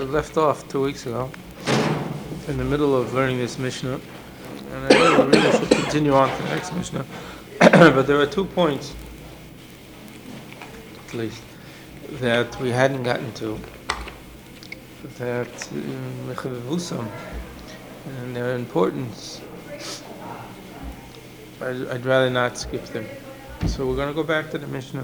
We left off 2 weeks ago, in the middle of learning this Mishnah, and I really should continue on to the next Mishnah. But there are 2 points, at least, that we hadn't gotten to, that mechavusam, and their importance. I'd rather not skip them. So we're going to go back to the Mishnah.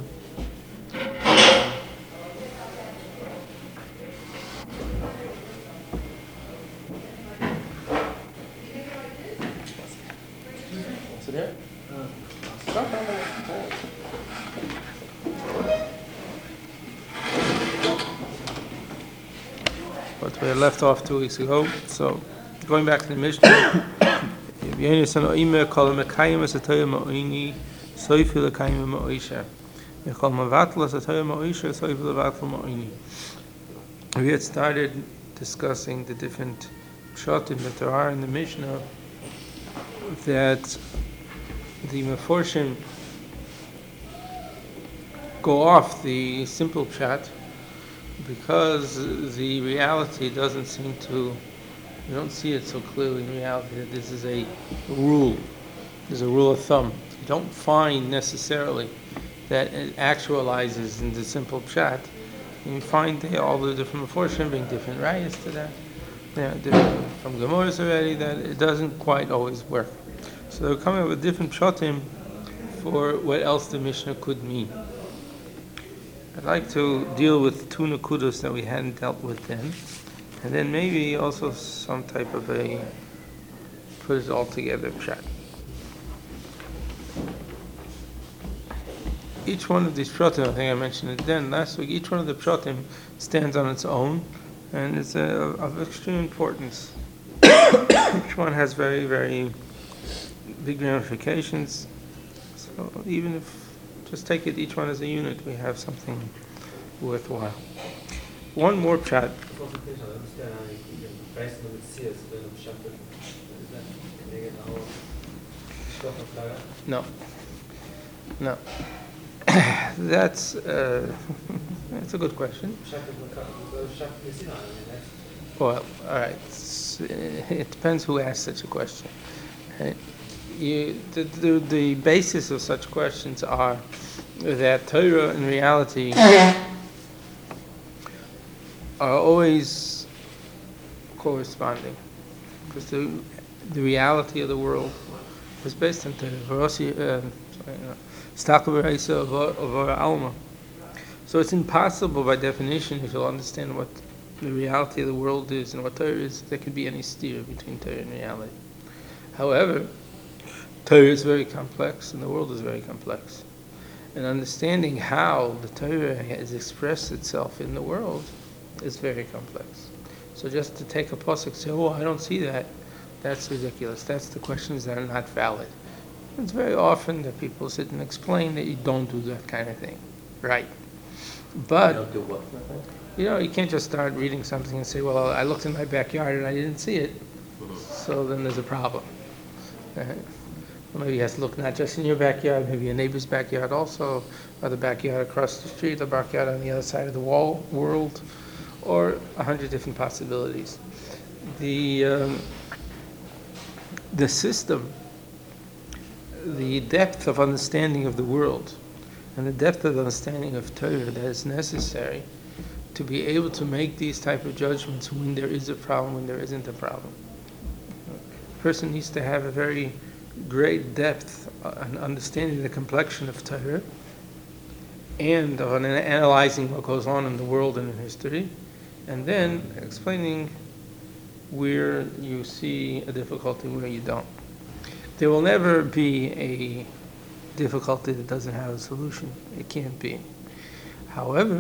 But we left off 2 weeks ago. So going back to the Mishnah. We had started discussing the different pshatim that there are in the Mishnah, that the Meforshim go off the simple pshat because the reality doesn't seem to, you don't see it so clearly in reality that this is a rule. There's a rule of thumb. You don't find necessarily that it actualizes in the simple pshat. You find all the different Meforshim being different rayas to that. Different from Gemaras already, that it doesn't quite always work. So they're coming up with different pshatim for what else the Mishnah could mean. I'd like to deal with 2 nakudos that we hadn't dealt with then, and then maybe also some type of a put it all together pshat. Each one of these pshatim, I think I mentioned it then last week, each one of the pshatim stands on its own, and it's of extreme importance. Each one has very, very big ramifications. So even if, just take it each one as a unit, we have something worthwhile. One more pshat. No. That's a good question. Well, all right. It depends who asks such a question. The basis of such questions are that Torah and reality are always corresponding, because the reality of the world is based on Torah. So it's impossible by definition, if you'll understand what the reality of the world is and what Torah is, there could be any steer between Torah and reality. However, Torah is very complex and the world is very complex. And understanding how the Torah has expressed itself in the world is very complex. So just to take a pasuk and say, oh, I don't see that, that's ridiculous. That's the questions that are not valid. It's very often that people sit and explain that you don't do that kind of thing. Right. But, you don't do what? You can't just start reading something and say, well, I looked in my backyard and I didn't see it. So then there's a problem. Well, maybe you have to look not just in your backyard, maybe your neighbor's backyard also, or the backyard across the street, the backyard on the other side of the world, or 100 different possibilities. The system, the depth of understanding of the world, and the depth of understanding of Torah that is necessary to be able to make these type of judgments when there is a problem, when there isn't a problem. A person needs to have a very great depth and understanding the complexion of Torah and on analyzing what goes on in the world and in history, and then explaining where you see a difficulty, where you don't. There will never be a difficulty that doesn't have a solution. It can't be. However,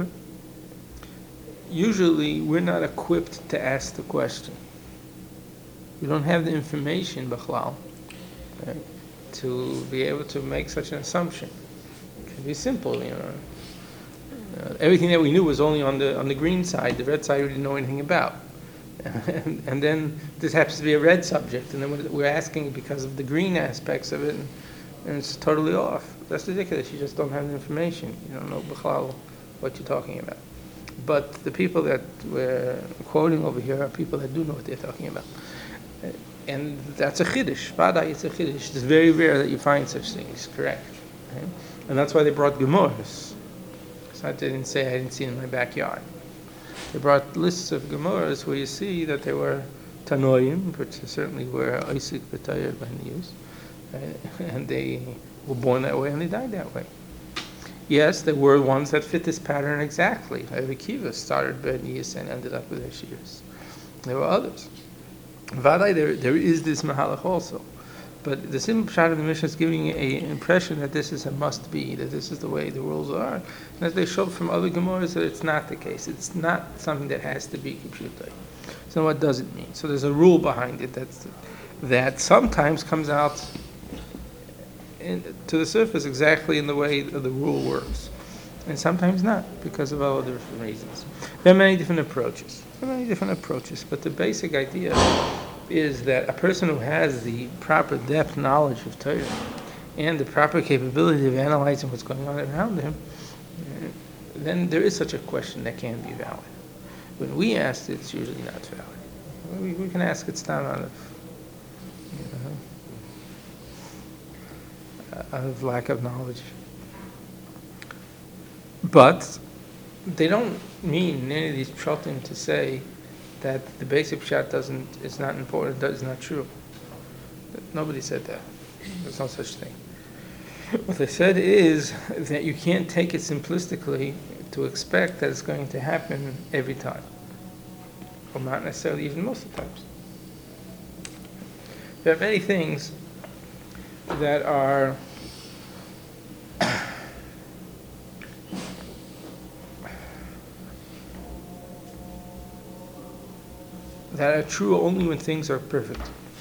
usually we're not equipped to ask the question. We don't have the information, b'chlal, right, to be able to make such an assumption. It can be simple, everything that we knew was only on the green side. The red side we didn't know anything about. And then this happens to be a red subject, and then we're asking because of the green aspects of it, and it's totally off. That's ridiculous. You just don't have the information. You don't know b'chlal what you're talking about. But the people that we're quoting over here are people that do know what they're talking about. And that's a chiddush. Vadai, it's a chiddush. It's very rare that you find such things, correct? Okay? And that's why they brought Gemaras. So I didn't say I didn't see it in my backyard. They brought lists of Gemaras where you see that there were Tanoim, which certainly were Isaac B'Tayr by News, and they were born that way and they died that way. Yes, there were ones that fit this pattern exactly. Rabbi Akiva started Bernius and ended up with Eshias. There were others. Vadai, there is this Mahalach also. But the simple pshat of the Mishnah is giving an impression that this is a must-be, that this is the way the rules are. And as they show from other Gemaras that it's not the case. It's not something that has to be Kipshutai. So what does it mean? So there's a rule behind it that sometimes comes out to the surface exactly in the way the rule works. And sometimes not, because of all different reasons. There are many different approaches. But the basic idea is that a person who has the proper depth knowledge of Torah and the proper capability of analyzing what's going on around him, then there is such a question that can be valid. When we ask it, it's usually not valid. We can ask it's not out of lack of knowledge. But they don't mean in any of these pshatim to say that the basic pshat is not important, is not true. Nobody said that. There's no such thing. What they said is that you can't take it simplistically to expect that it's going to happen every time. Or not necessarily even most of the times. There are many things that are true only when things are perfect.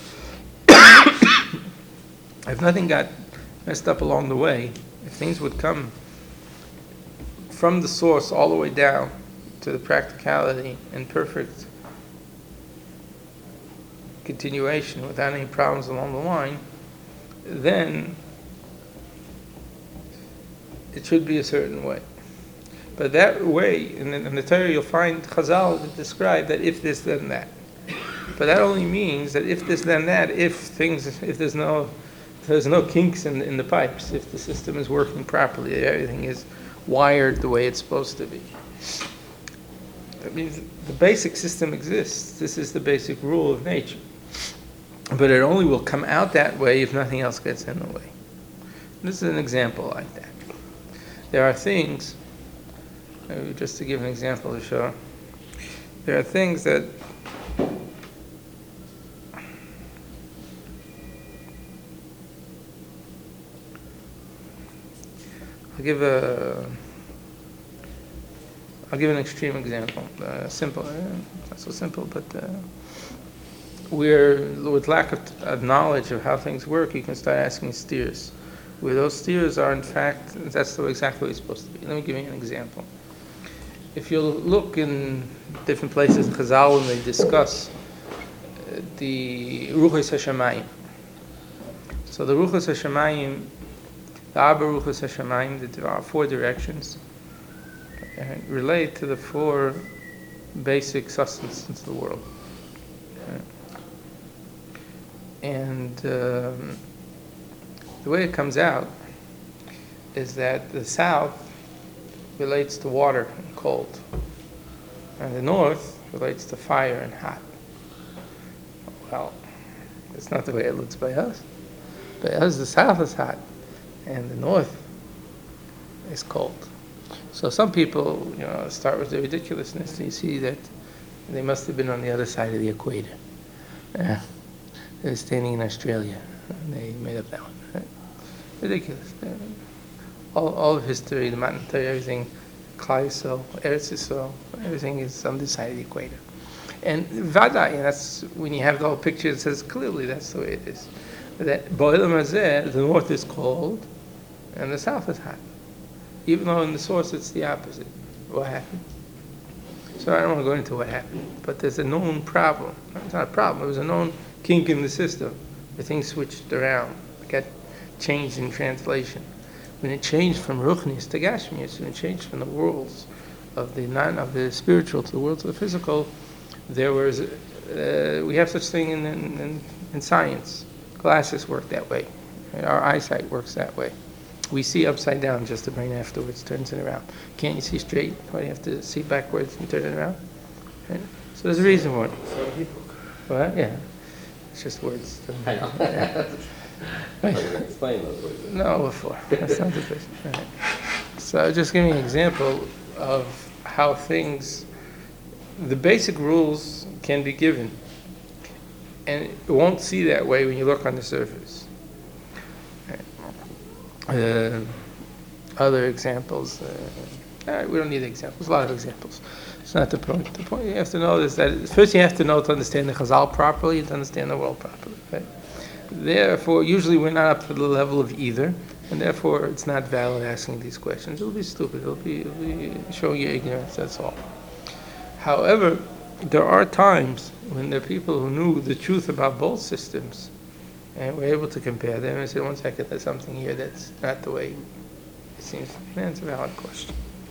If nothing got messed up along the way, if things would come from the source all the way down to the practicality and perfect continuation without any problems along the line, then it should be a certain way. But that way, in the Torah you'll find Chazal that describe that if this, then that. But that only means that if this, then that, if there's no kinks in the pipes, if the system is working properly, everything is wired the way it's supposed to be. That means the basic system exists. This is the basic rule of nature. But it only will come out that way if nothing else gets in the way. This is an example like that. There are things, just to give an example to show, there are things that I'll give an extreme example. Simple, not so simple, but where with lack of knowledge of how things work, you can start asking steers. Where those steers are, in fact, that's exactly what it's supposed to be. Let me give you an example. If you look in different places in Chazal when they discuss the Ruchos HaShamayim. So the Ruchos HaShamayim, the Arba Ruchos HaShamayim, there are 4 directions, relate to the 4 basic sustenances of the world. And the way it comes out is that the south relates to water and cold, and the north relates to fire and hot. Well, that's not the way it looks by us. By us, the south is hot, and the north is cold. So some people, start with the ridiculousness. You see that they must have been on the other side of the equator. They were standing in Australia, and they made up that one. Right? Ridiculous. All of history, the Matan Torah, everything, Klal Yisrael, Eretz Yisrael, everything is on this side of the equator. And Vadai, and that's when you have the whole picture, it says clearly that's the way it is. That Bo'elam Hazeh, the north is cold, and the south is hot. Even though in the source it's the opposite. What happened? So I don't want to go into what happened, but there's a known problem. It's not a problem, it was a known kink in the system. The thing switched around, got changed in translation. When it changed from Ruchnis to Gashmias, when it changed from the worlds of the spiritual to the world to the physical, there was we have such thing in science. Glasses work that way. Our eyesight works that way. We see upside down, just the brain afterwards turns it around. Can't you see straight? Why do you have to see backwards and turn it around? Right? So there's a reason for it. What? Yeah. It's just words. I know. Right. Explain those words. No, before. That's not the question. Right. So just give me an example of how the basic rules can be given. And it won't see that way when you look on the surface. Other examples, we don't need examples, a lot of examples. It's not the point. The point you have to know is that first you have to know to understand the Chazal properly and to understand the world properly. Right? Therefore, usually we're not up to the level of either, and therefore it's not valid asking these questions. It'll be stupid. It'll be showing you ignorance, that's all. However, there are times when there are people who knew the truth about both systems and were able to compare them and say, one second, there's something here that's not the way it seems to be. That's a valid question.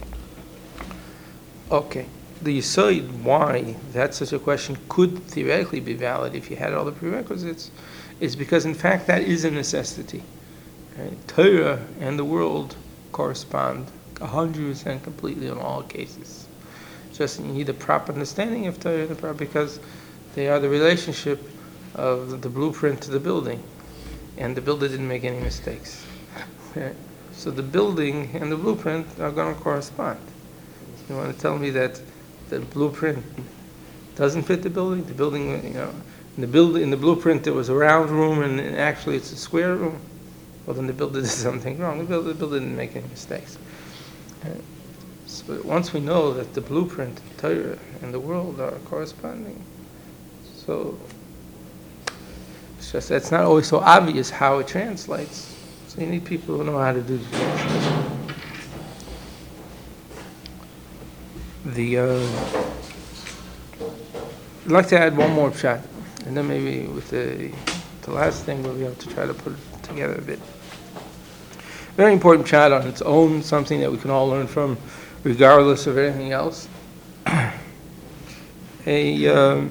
Okay. The Yesod, why that such a question could theoretically be valid if you had all the prerequisites, is because in fact that is a necessity. Right? Torah and the world correspond 100% completely in all cases. Just you need a proper understanding of Torah and the proper, because they are the relationship of the blueprint to the building, and the builder didn't make any mistakes. Okay? So the building and the blueprint are going to correspond. You want to tell me that the blueprint doesn't fit the building? The building, in the blueprint there was a round room, and actually it's a square room. Well, then the builder did something wrong. The builder didn't make any mistakes. Okay? So once we know that the blueprint, Torah, and the world are corresponding, so it's just that's not always so obvious how it translates. So you need people who know how to do the translation. I'd like to add one more pshat, and then maybe with the last thing we'll be able to try to put it together a bit. Very important pshat on its own, something that we can all learn from, regardless of anything else. The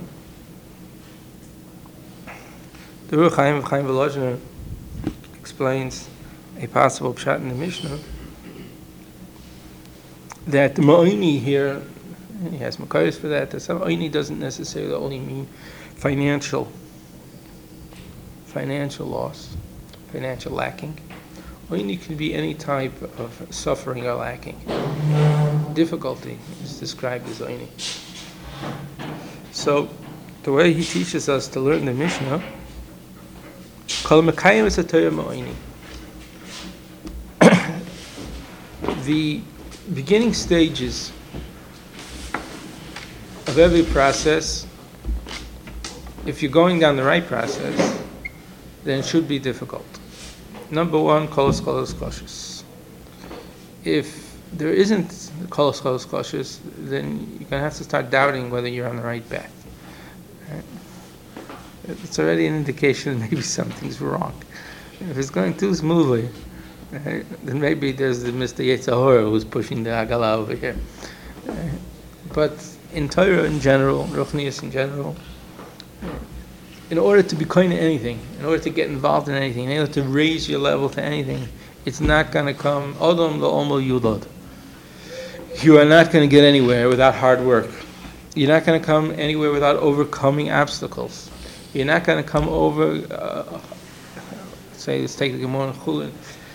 Ruach Chaim Volozhiner explains a possible pshat in the Mishnah that the Ma'ini here, and he has Makayos for that Ma'ini doesn't necessarily only mean financial loss, financial lacking. Ma'ini can be any type of suffering or lacking. Difficulty is described as Ma'ini. So, the way he teaches us to learn the Mishnah, Kol Mekayim is a Torah Ma'ini. The beginning stages of every process, if you're going down the right process, then it should be difficult. Number one, kolos koshus. If there isn't kolos koshus, then you're going to have to start doubting whether you're on the right path. Right? It's already an indication that maybe something's wrong. If it's going too smoothly, right, then maybe there's the Mr. Yetzirah who's pushing the Agala over here. But in Torah in general, Ruchnius in general, in order to be kind to anything, in order to get involved in anything, in order to raise your level to anything, it's not going to come, Odom lo'omo yudod. You are not going to get anywhere without hard work. You're not going to come anywhere without overcoming obstacles. You're not going to come over, let's take the Gemara in Chulin.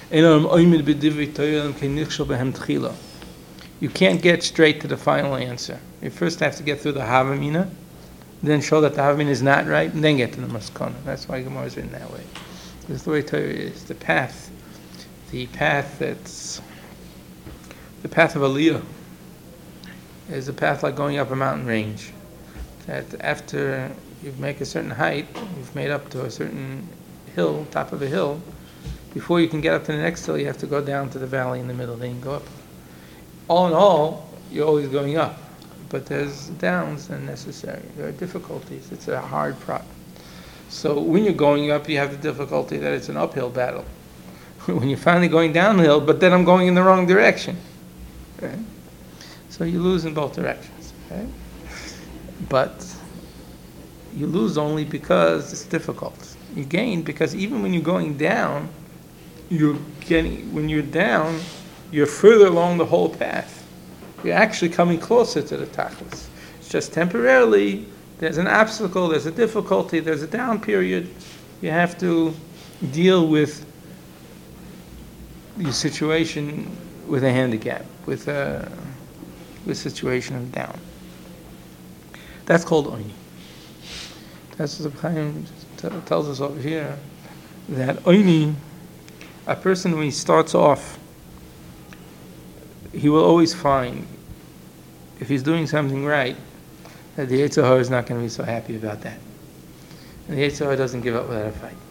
You can't get straight to the final answer. You first have to get through the Havamina, then show that the Havamina is not right, and then get to the Maskana. That's why Gemara is written that way. That's the way Torah is. The path of Aliyah is a path like going up a mountain range. That after you make a certain height, you've made up to a certain hill, top of a hill, before you can get up to the next hill, you have to go down to the valley in the middle, then you go up. All in all, you're always going up, but there's downs and necessary. There are difficulties. It's a hard problem. So when you're going up, you have the difficulty that it's an uphill battle. When you're finally going downhill, but then I'm going in the wrong direction. Right? So So you lose in both directions. Okay? But you lose only because it's difficult. You gain because even when you're going down, when you're down, you're further along the whole path. You're actually coming closer to the tachlis. It's just temporarily, there's an obstacle, there's a difficulty, there's a down period. You have to deal with your situation with a handicap, with a situation of down. That's called oini. That's what the Chaim tells us over here, that oini, a person when he starts off, he will always find, if he's doing something right, that the Yetzer Hara is not going to be so happy about that. And the Yetzer Hara doesn't give up without a fight.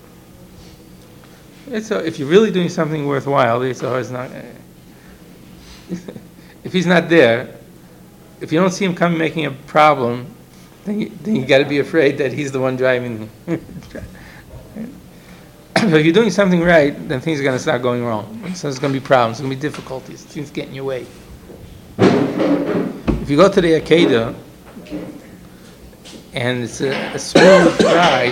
If you're really doing something worthwhile, the Yetzer Hara is not. If he's not there, if you don't see him coming making a problem, then you got to be afraid that he's the one driving. So if you're doing something right, then things are going to start going wrong. So there's going to be problems, there's going to be difficulties, things get in your way. If you go to the Akedah, and it's a smooth ride,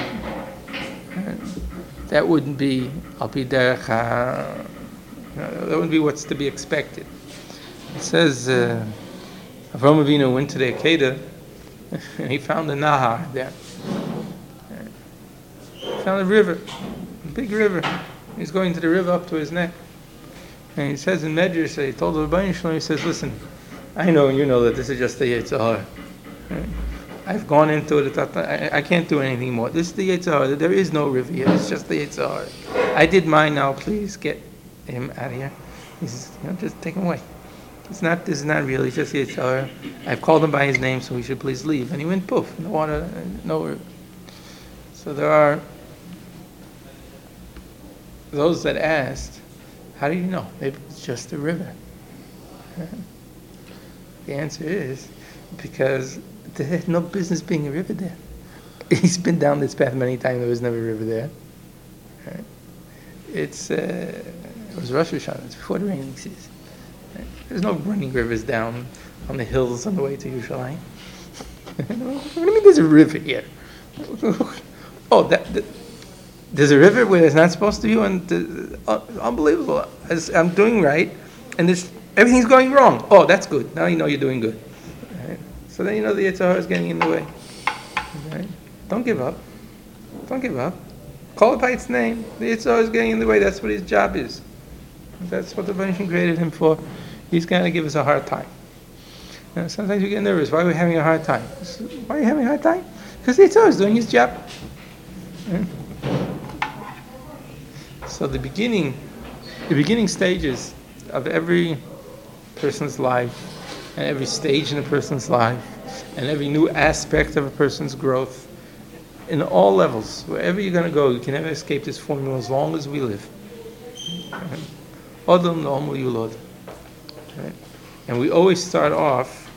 that wouldn't be that wouldn't be what's to be expected. It says Avraham Avinu went to the Akedah and he found a Nahar there. He found a river, a big river. He's going to the river up to his neck. And he says in Medrash, he told the Rebbeinu Shalom, he says, listen, I know and you know that this is just the Yetzer Hara. I've gone into it. I can't do anything more. This is the Yetzer Hara. There is no river here. It's just the Yetzer Hara. I did mine now. Please get him out of here. He says, just take him away. This is not real. He's just Yetzer Hara. I've called him by his name, so he should please leave. And he went poof. No water, no river. So there are those that asked, how do you know? Maybe it's just a river. The answer is because there had no business being a river there. He's been down this path many times. There was never a river there. Right? It was Rosh Hashanah. It's before the raining season. Right? There's no running rivers down on the hills on the way to Yerushalayim. What do you mean there's a river here? There's a river where there's not supposed to be one. Unbelievable. I'm doing right, and everything's going wrong. Oh, that's good. Now you know you're doing good. Right? So then you know the Yetzer Hara is getting in the way. Right? Don't give up. Don't give up. Call it by its name. The Yetzer Hara is getting in the way. That's what his job is. That's what the Rebbeinu created him for. He's going to give us a hard time. Sometimes you get nervous. Why are we having a hard time? Why are you having a hard time? Because the Yetzer Hara is doing his job. Right? So the beginning stages of every person's life, and every stage in a person's life, and every new aspect of a person's growth, in all levels, wherever you're going to go, you can never escape this formula as long as we live. Odom No'omu Yulod. And we always start off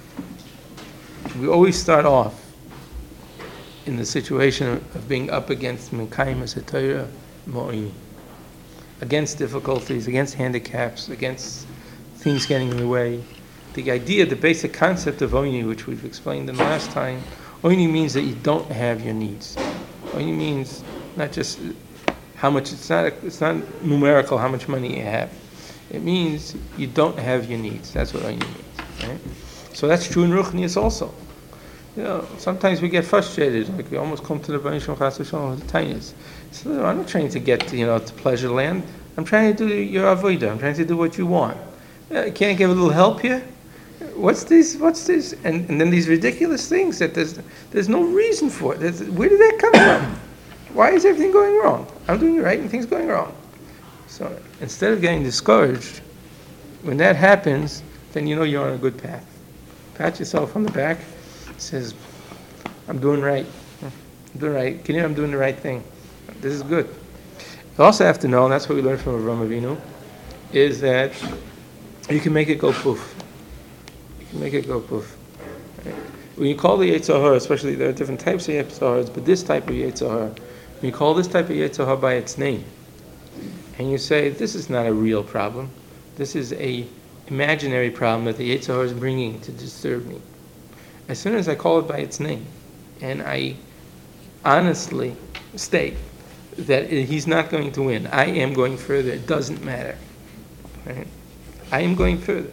in the situation of being up against Mekayim HaTorah Mo'ini, against difficulties, against handicaps, against things getting in the way. The idea, the basic concept of Oini, which we've explained in the last time, Oini means that you don't have your needs. Oini means not just how much, it's not numerical how much money you have. It means you don't have your needs. That's what Oini means. Right? So that's true in Ruchnius also. Sometimes we get frustrated, like we almost come to the Rebbeinu Shalom Chas v'Shalom with the tiniest. So I'm not trying to get to pleasure land. I'm trying to do your avodah. I'm trying to do what you want. Can't I give a little help here? What's this? And then these ridiculous things that there's no reason for it. Where did that come from? Why is everything going wrong? I'm doing it right and things going wrong. So instead of getting discouraged, when that happens, then you know you're on a good path. Pat yourself on the back. Says, I'm doing right. I'm doing right. Can you hear I'm doing the right thing? This is good. You also have to know, and that's what we learned from Avraham Avinu, is that you can make it go poof. You can make it go poof. Right? When you call the Yetzer Hara, especially there are different types of Yetzer Haras, but this type of Yetzer Hara, when you call this type of Yetzer Hara by its name, and you say, this is not a real problem, this is a imaginary problem that the Yetzer Hara is bringing to disturb me. As soon as I call it by its name, and I honestly state that he's not going to win, I am going further, it doesn't matter. Right? I am going further.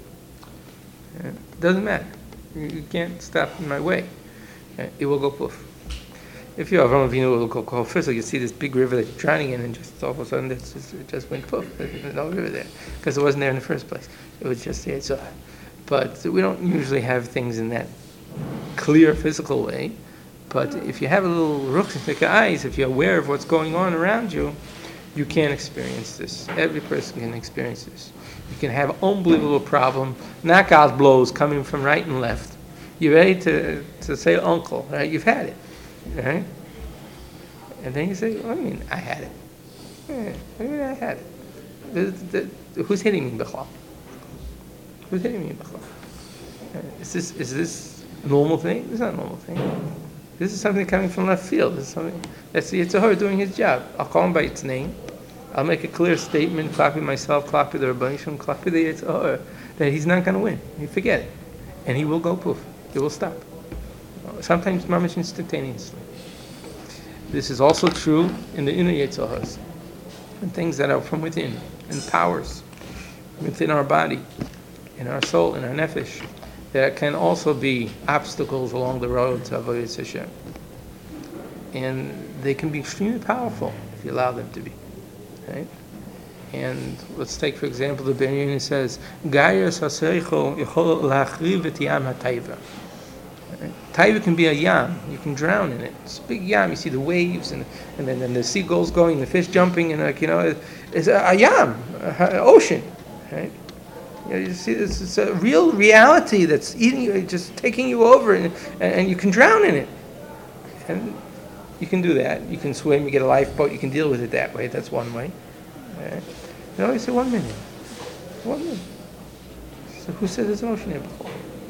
It doesn't matter. You can't stop in my way. It will go poof. If you have Avraham Avinu, it will go first, so you see this big river that you're drowning in, and just all of a sudden it just went poof. There's no river there, because it wasn't there in the first place. It was just the Yetzer Hara. But we don't usually have things in that clear physical way. But if you have a little ruchnik eyes, if you're aware of what's going on around you, you can experience this. Every person can experience this. You can have unbelievable problem, knockout blows coming from right and left. You're ready to say uncle, right? You've had it, right? And then you say, what do you mean, I had it? What do you mean I had it? Who's hitting me, B'chal? Who's hitting me, B'chal? Is this a normal thing? This is not a normal thing. This is something coming from left field. This is something that's the Yetzer Hara doing his job. I'll call him by its name. I'll make a clear statement, copy myself, copy the Rebbeinu Shalom, copy the Yetzer Hara, that he's not going to win. You forget it. And he will go poof. He will stop. Sometimes mamish instantaneously. This is also true in the inner Yetzer Haras, and things that are from within, and powers within our body, in our soul, in our nefesh. There can also be obstacles along the road to Avodas Hashem. And they can be extremely powerful if you allow them to be. Right? And let's take, for example, the Ben Yehuda says, Gairas HaSeichel Yechol Lachriv Et Yam HaTaiva. Taiva can be a yam. You can drown in it. It's a big yam. You see the waves, and then the seagulls going, the fish jumping, and it's a yam, an ocean. Right? You see, it's a real reality that's eating you, just taking you over, and you can drown in it. And you can do that. You can swim, you get a lifeboat, you can deal with it that way. That's one way. Right? You say 1 minute. 1 minute. So who said there's an ocean here before?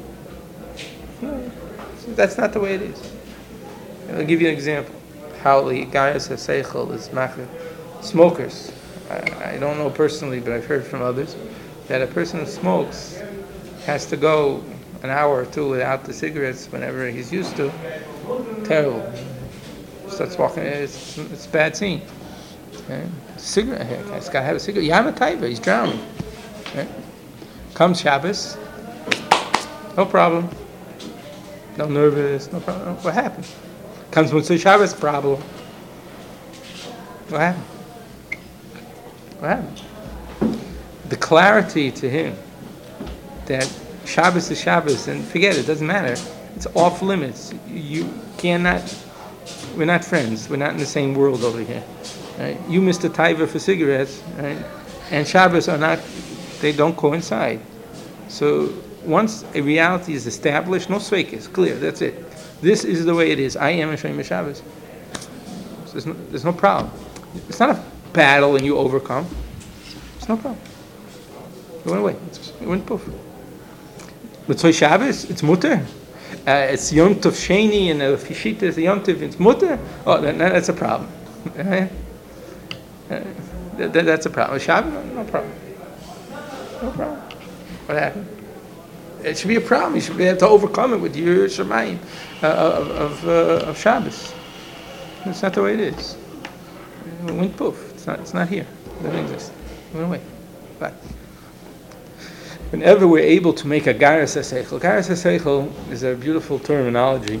No, that's not the way it is. I'll give you an example. How the Gairas HaSeichel is machir smokers. I don't know personally, but I've heard from others that a person who smokes has to go an hour or two without the cigarettes whenever he's used to. Terrible. Starts walking, it's a bad scene. Okay? Cigarette here, guy's got to have a cigarette. Yam HaTaiva, he's drowning. Okay? Comes Shabbos, no problem. No nervous, no problem. What happened? Comes Motzei Shabbos, problem. What happened? What happened? The clarity to him that Shabbos is Shabbos, and forget it, doesn't matter. It's off limits. You cannot, we're not friends. We're not in the same world over here. Right? You Mr. Taiva for cigarettes, right? And Shabbos are not, they don't coincide. So once a reality is established, no sveikis, clear, that's it. This is the way it is. I am a Shem Shabbos. So there's no problem. It's not a battle and you overcome. It's no problem. It went away. It went poof. Motzei Shabbos, it's mutter. It's Yom Tov Sheni and the Fishita is the Yom Tov, it's mutter. Oh, that's a problem. That's a problem. Shabbos, no problem. No problem. What happened? It should be a problem. You should be able to overcome it with your Shemayim of Shabbos. That's not the way it is. It went poof. It's not here. It doesn't exist. It went away. But whenever we're able to make a Gairas HaSeichel is a beautiful terminology.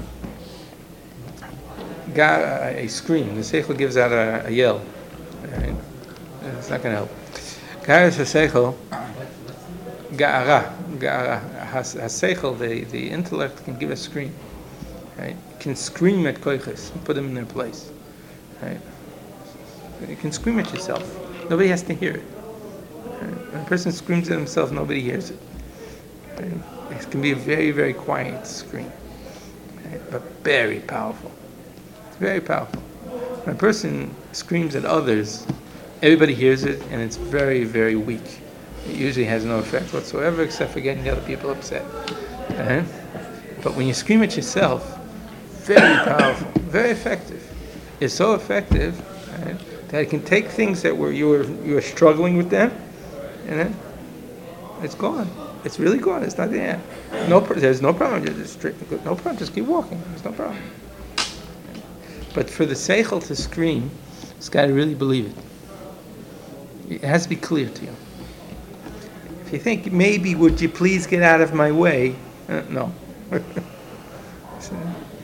A scream. The Seichel gives out a yell. Right? It's not going to help. Gairas HaSeichel, Ga'ara. HaSeichel, the intellect can give a scream. Right? It can scream at koiches and put them in their place. Right? You can scream at yourself. Nobody has to hear it. Right? When a person screams at himself, nobody hears it. Right? It can be a very, very quiet scream, right? But very powerful. It's very powerful. When a person screams at others, everybody hears it, and it's very, very weak. It usually has no effect whatsoever, except for getting the other people upset. Right? But when you scream at yourself, very powerful, very effective. It's so effective, right, that it can take things that you were struggling with them, and then it's gone. It's really gone. It's not there. There's no problem. No problem. Just keep walking. There's no problem. But for the seichel to scream, it's got to really believe it. It has to be clear to you. If you think maybe, would you please get out of my way? No. So,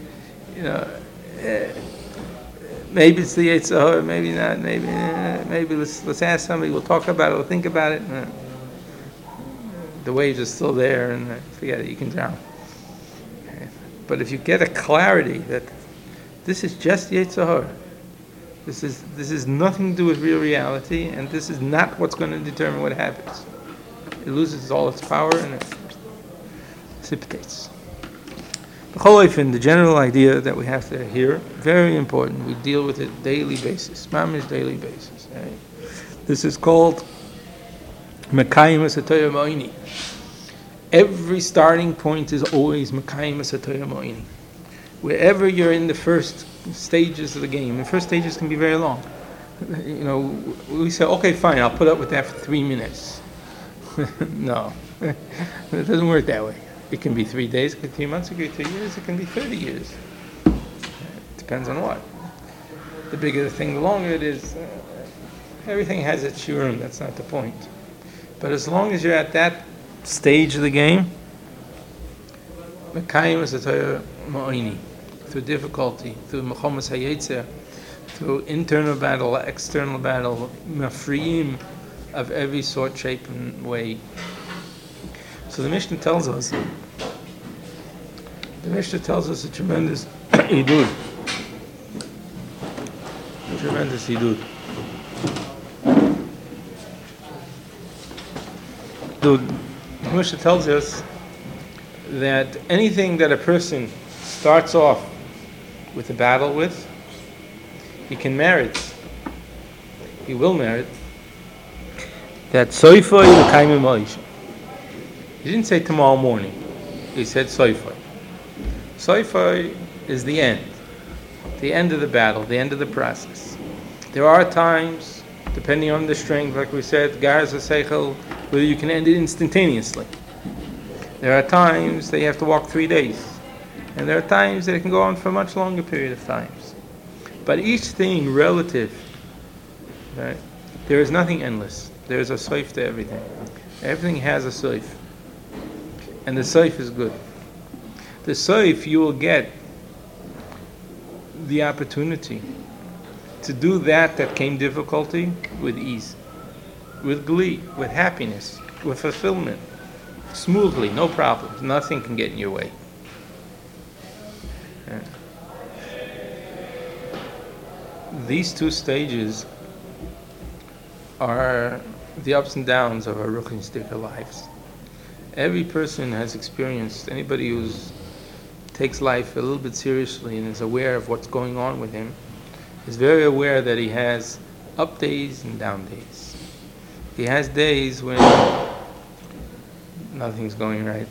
maybe it's the Yitzhar, maybe not. Maybe let's ask somebody. We'll talk about it. We'll think about it. The waves are still there, and forget it. You can drown. But if you get a clarity that this is just Yitzhar, this is nothing to do with real reality, and this is not what's going to determine what happens. It loses all its power and it dissipates. The general idea that we have to hear, very important. We deal with it daily basis, mamish daily basis. Right? This is called Mekayim Esatoya Mo'ini. Every starting point is always Mekayim Esatoya Mo'ini. Wherever you're in the first stages of the game, the first stages can be very long. We say, okay, fine, I'll put up with that for 3 minutes. No, it doesn't work that way. It can be 3 days, it can be 3 months, it can be 2 years, it can be 30 years. It depends on what. The bigger the thing, the longer it is. Everything has its shurim, that's not the point. But as long as you're at that stage of the game, Mekayim Esatoya Mo'ini, through difficulty, through Mechomas HaYetzer, through internal battle, external battle, mafriim of every sort, shape, and way. So the Mishnah tells us a tremendous idud. Tremendous idud. The Mishnah tells us that anything that a person starts off with a battle with, he can merit. He will merit. That soifai l'kaimim moish. He didn't say tomorrow morning. He said soifai. Soifai is the end of the battle, the end of the process. There are times, depending on the strength, like we said, Garza Seichel, whether you can end it instantaneously. There are times that you have to walk 3 days. And there are times that it can go on for a much longer period of times. But each thing relative, right? There is nothing endless. There is a soif to everything. Everything has a soif. And the soif is good. The soif, you will get the opportunity to do that came difficulty with ease, with glee, with happiness, with fulfillment, smoothly, no problems. Nothing can get in your way. Yeah. These two stages are the ups and downs of our Ruchin Sticker lives. Every person has experienced, anybody who takes life a little bit seriously and is aware of what's going on with him, is very aware that he has up days and down days. He has days when nothing's going right.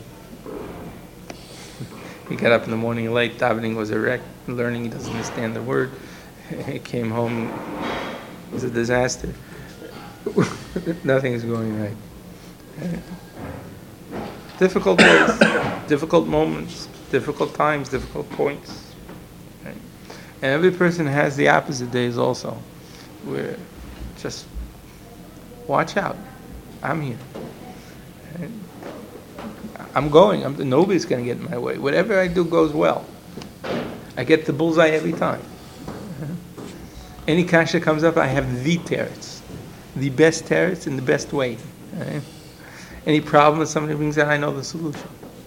He got up in the morning late, davening was a wreck, learning he doesn't understand the word. He came home, it was a disaster. Nothing's going right. Difficult days, difficult moments, difficult times, difficult points. Right? And every person has the opposite days also, where just watch out. I'm here. Right? I'm going. Nobody's going to get in my way. Whatever I do goes well. I get the bullseye every time. Any kasha comes up, I have the teretz. The best teretz in the best way. Right? Any problem that somebody brings out, I know the solution.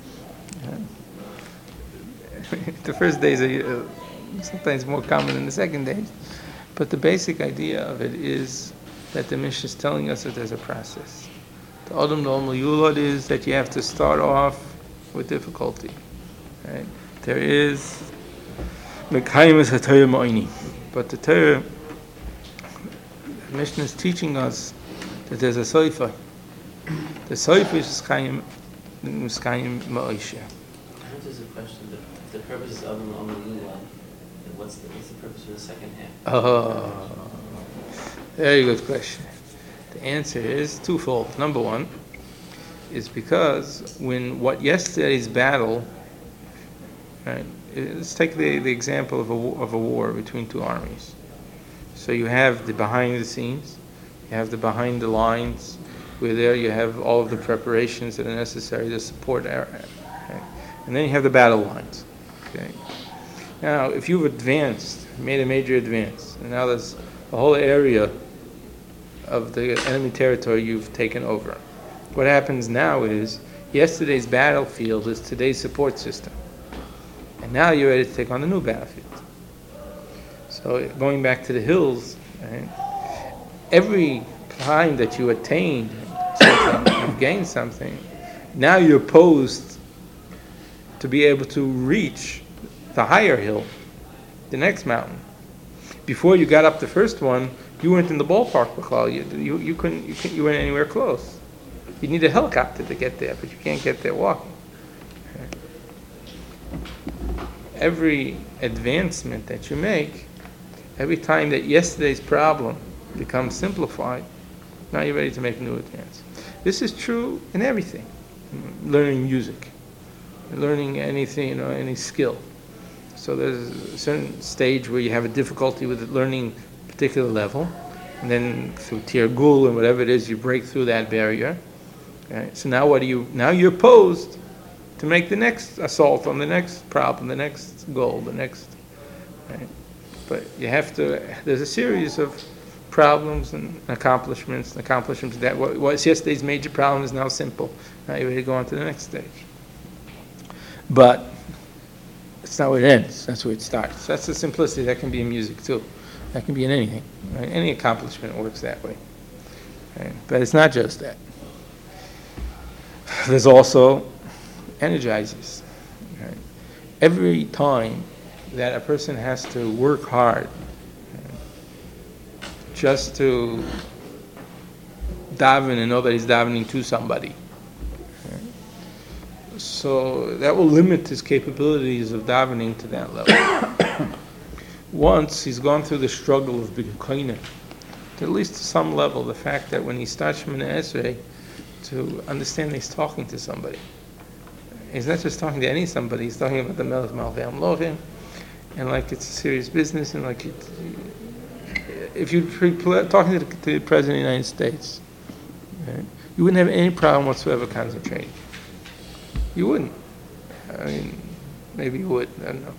The first days are sometimes more common than the second days. But the basic idea of it is that the Mishnah is telling us that there's a process. The Adam Normal Yulad is that you have to start off with difficulty. Right? There is Mekayim Esatoya Mo'ini. But the Torah, the Mishnah is teaching us that there's a soifa. The soifa is Skayim Ma'isha. Answers the question, the purpose of Adam Normal Yulad. What's the purpose of the second half? Oh, very good question. The answer is twofold. Number one is because when what yesterday's battle, right? Let's take the example of a war between two armies. So you have the behind the scenes, you have the behind the lines, where there you have all of the preparations that are necessary to support our, okay? And then you have the battle lines. Okay. Now, if you've advanced, made a major advance, and now there's a whole area of the enemy territory you've taken over. What happens now is yesterday's battlefield is today's support system. And now you're ready to take on the new battlefield. So going back to the hills, right, every time that you attained something, you've gained something, now you're posed to be able to reach the higher hill, the next mountain. Before you got up the first one, you weren't in the ballpark, B'chal. You weren't anywhere close. You need a helicopter to get there, but you can't get there walking. Every advancement that you make, every time that yesterday's problem becomes simplified, now you're ready to make a new advance. This is true in everything. Learning music, learning anything, any skill. So there's a certain stage where you have a difficulty with learning a particular level, and then through tirgul and whatever it is, you break through that barrier. Okay? So now now you're posed to make the next assault on the next problem, the next goal, the next. Right? But you have to. There's a series of problems and accomplishments that what was yesterday's major problem is now simple. Now you're ready to go on to the next stage. But it's not where it ends. That's where it starts. That's the simplicity. That can be in music too. That can be in anything. Right? Any accomplishment works that way. Right? But it's not just that. There's also energizers. Right? Every time that a person has to work hard, right, just to daven and know that he's davening to somebody, so that will limit his capabilities of davening to that level. Once he's gone through the struggle of being koine, at least to some level, the fact that when he starts Shemona Esrei, to understand he's talking to somebody. He's not just talking to any somebody, he's talking about the Melech Malchei Amlochim, and like it's a serious business, and like if you're talking to the President of the United States, right, you wouldn't have any problem whatsoever concentrating. You wouldn't. I mean, maybe you would. I don't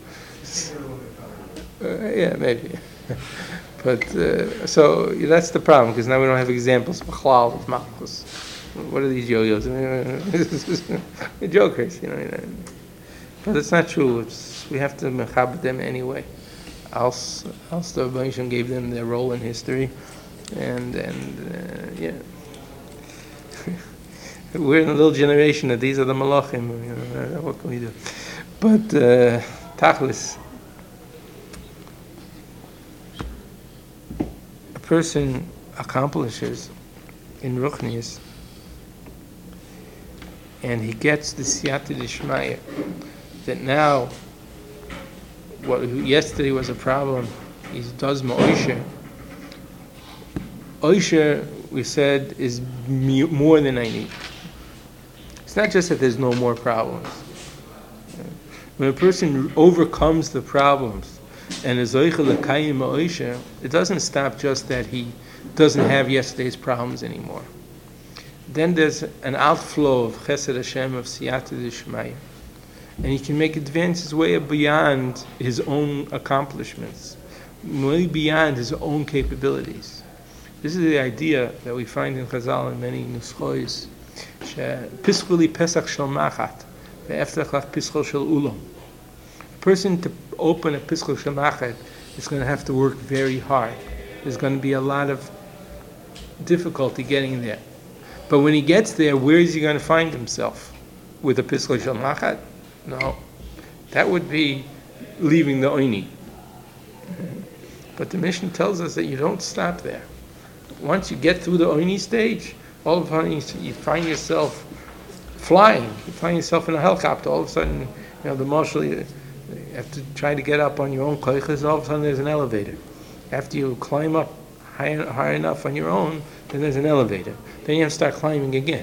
know. Yeah, maybe. But so that's the problem, because now we don't have examples of Chalal of Malchus. What are these yo-yos? Jokers, But it's not true. We have to mechabed them anyway. Else the Rebbeinu Shem gave them their role in history, and yeah. We're in a little generation that these are the malachim. What can we do? But tachlis, a person accomplishes in ruchnius, and he gets the siyata d'shmaya that now what yesterday was a problem, he does ma'osher. Osher, we said, is more than I need. It's not just that there's no more problems. When a person overcomes the problems and is zoicha l'kayim ma'osher, it doesn't stop just that he doesn't have yesterday's problems anymore. Then there's an outflow of chesed Hashem, of siyata d'shmaya, and he can make advances way beyond his own accomplishments, way beyond his own capabilities. This is the idea that we find in Chazal and many nuschois. Pischuli pesach shel machat, ve'efterach pischol shel ulam. A person to open a pischol shel machat is going to have to work very hard. There's going to be a lot of difficulty getting there. But when he gets there, where is he going to find himself? With a pischol shel machat? No. That would be leaving the oini. But the mission tells us that you don't stop there. Once you get through the oini stage, all of a sudden you find yourself flying. You find yourself in a helicopter. All of a sudden, the marshal, you have to try to get up on your own koiches. All of a sudden there's an elevator. After you climb up high enough on your own, then there's an elevator. Then you have to start climbing again.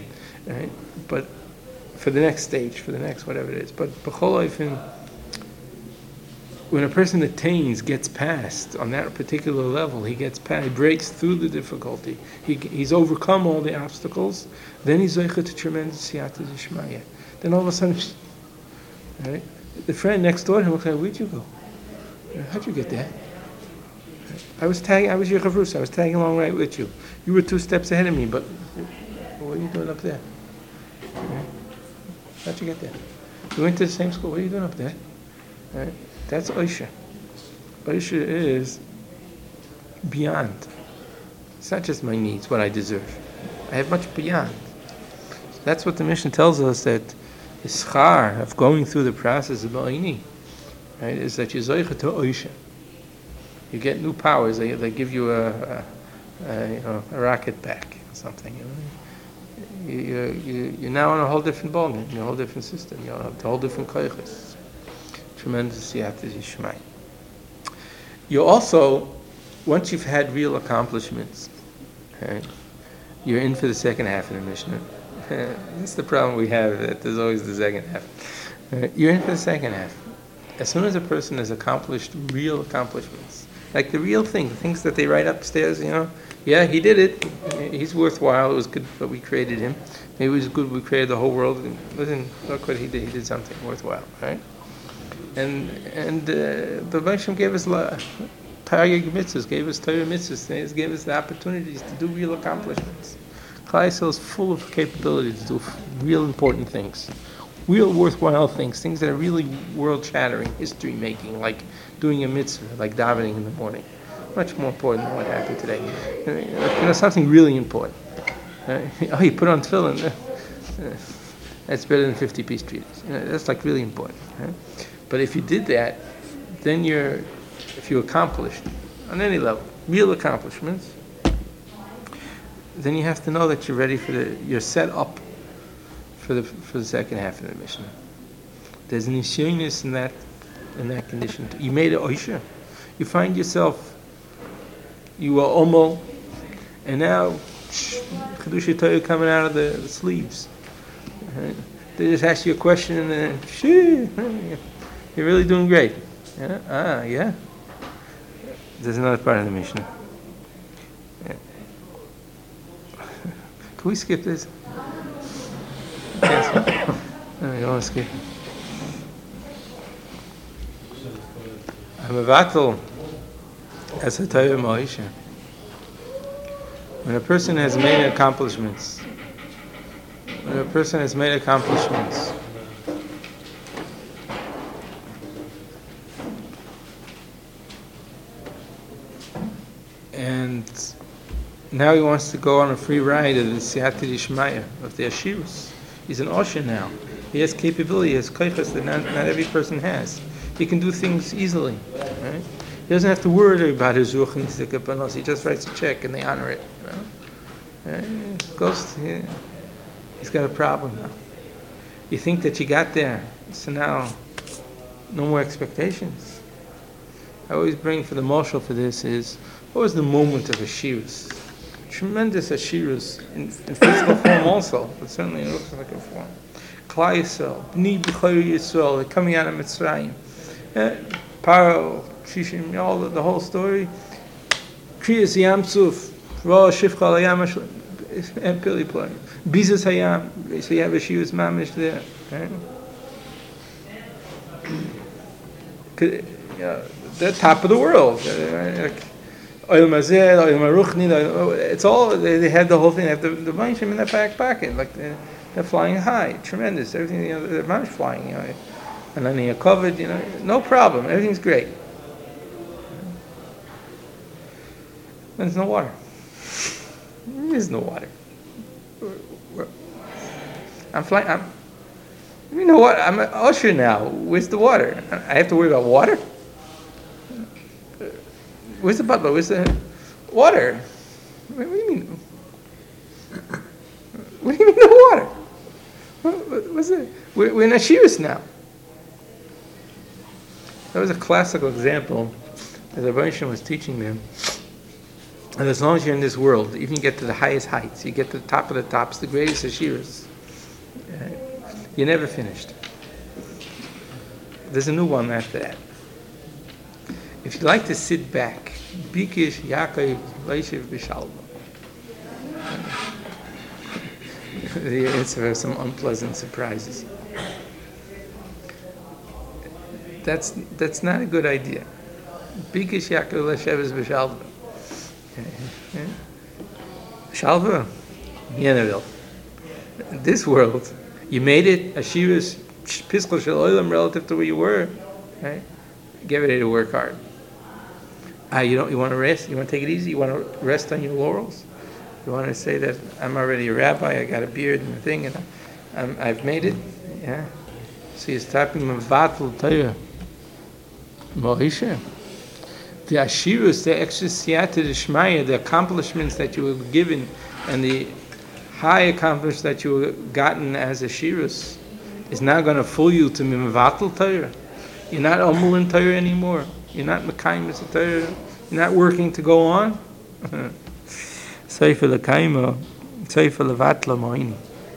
right? But for the next stage, for the next whatever it is. But b'chol oifin, when a person attains, gets past on that particular level, he gets past, he breaks through the difficulty. He's overcome all the obstacles. Then he's zocheh to tremendous siyata d'shmaya. Then all of a sudden, right? The friend next door to him looks like, where'd you go? How'd you get there? I was your chavrus. I was tagging along right with you. You were 2 steps ahead of me, but what are you doing up there? Right? How'd you get there? You went to the same school. What are you doing up there? Right? That's Oisha. Oisha is beyond. It's not just my needs, what I deserve. I have much beyond. That's what the mission tells us, that the schar of going through the process of Ba'ini, right, is that you're Zoicha to Oisha. You get new powers. They give you a rocket back or something. You're now on a whole different ballgame, a whole different system. You have a whole different koiches. Tremendous siyata d'shmaya. You also, once you've had real accomplishments, right, you're in for the second half of the Mishnah. That's the problem we have, that there's always the second half. You're in for the second half. As soon as a person has accomplished real accomplishments, like the real thing, the things that they write upstairs, yeah, he did it. He's worthwhile. It was good that we created him. Maybe it was good we created the whole world. Listen, look what he did. He did something worthwhile, right? And the Hashem gave us Taryag mitzvahs, gave us Torah mitzvahs, gave us the opportunities to do real accomplishments. Klal Yisrael is full of capability to do real important things, real worthwhile things that are really world-shattering, history-making, like doing a mitzvah, like davening in the morning. Much more important than what happened today. Something really important. You put on tefillin. That's better than 50-piece treatise. That's like really important. Right? But if you did that, then if you accomplished on any level real accomplishments, then you have to know that you're ready you're set up for the second half of the mission. There's an nisyonis in that condition. You made it oisha. You find yourself, you were omo, and now Chiddushei Torah coming out of the sleeves. Right? They just ask you a question and then, you're really doing great. Yeah? Yeah. There's another part of the Mishnah. Yeah. Can we skip this? No, you don't want to skip. I'm a vatal as a Torah Ma'isha. When a person has made accomplishments, and now he wants to go on a free ride of the siyata d'shmaya, of the ashirus. He's an osher now. He has capability, he has koiches that not every person has. He can do things easily. Right? He doesn't have to worry about his ruach nitzikapanos. He just writes a check and they honor it. He's got a problem now. You think that you got there, so now no more expectations. I always bring for the moshel for this is, what was the moment of ashirus? Tremendous ashirus in physical form also, but certainly in looking form. Klal Yisrael, Bnei B'chor Yisrael, they're coming out of Mitzrayim. Paro, Shishim, all the whole story. Kriyas Yam Suf, Ra Shifcha L'Yam and Pili Play. Bizas Hayam, so you have ashirus mamish there. Right? They're top of the world. Oil Mazer, Oil Maruchni, it's all, they had the whole thing. They have the Manshim in their back pocket. Like they're flying high, tremendous. Everything, they're Mamish flying. And then you're covered, no problem. Everything's great. There's no water. There's no water. I'm flying. You know what? I'm an usher now. Where's the water? I have to worry about water? Where's the butler? Where's the water? What do you mean? What do you mean no water? What's it? We're in ashirus now. That was a classical example that the Rebbeinu was teaching them. And as long as you're in this world, even you get to the highest heights, you get to the top of the tops, the greatest ashirus. You're never finished. There's a new one after that. If you like to sit back, Bikish Yaakov Leishiv B'Shalva. The answer are some unpleasant surprises. That's not a good idea. Bikish Yaakov Leishiv B'Shalva. Shalva, Yenavil. This world, you made it Ashiras Piskal Shel Olam relative to where you were. Right? Get ready to work hard. You want to rest? You want to take it easy? You want to rest on your laurels? You want to say that I'm already a rabbi, I got a beard and a thing, and I've made it? Yeah. So he's talking Mavatul Torah. Moishe. The Ashirus, the extra siyata d'shmaya, the accomplishments that you were given, and the high accomplishments that you were gotten as Ashirus, is now going to fool you to Mavatul Torah. You're not Omul in Torah anymore. You're not Mekayim as a Torah. You're not working to go on. Sefer l'kaima, sefer levatla moini.